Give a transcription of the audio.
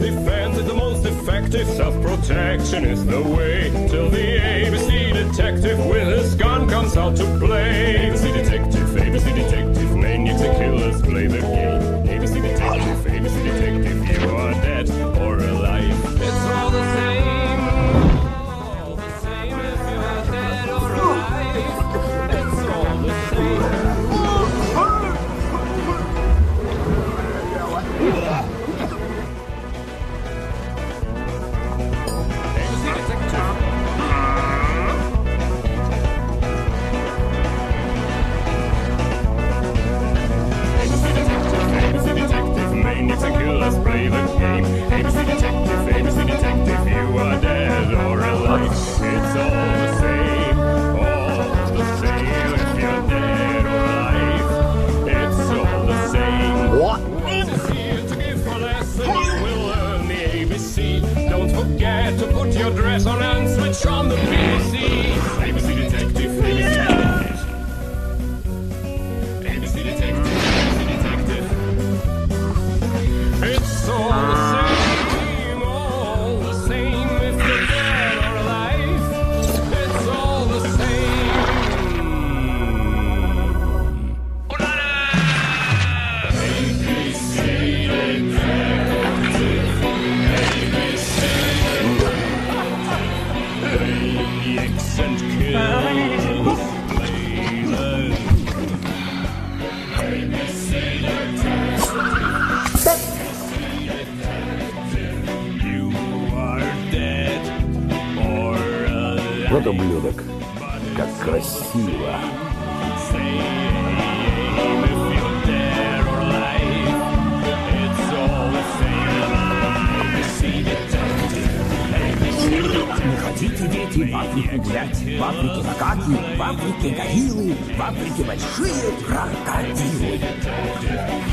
Defense is the most effective. Self-protection is the way. Till the ABC detective with his gun comes out to play. ABC detective, maniacs and killers play the game. ABC detective, you are dead or alive. It's all the same. All the same if you are dead or alive. It's all the same. Maniacs and killers play the game. ABC detective, you are dead or alive. It's all the same, if you're dead or alive. It's all the same. What? It's here to give a lesson. You will learn the ABC. Don't forget to put your dress on and switch on the BBC. ABC detective, ABC detective. It's all the same if you're dead or alive. It's all the same. ABC maniacs and killers play the Вот ублюдок. Как красиво. Не хотите, дети, в Африку гулять? В Африке макаки, в Африке гориллы, в Африке большие крокодилы.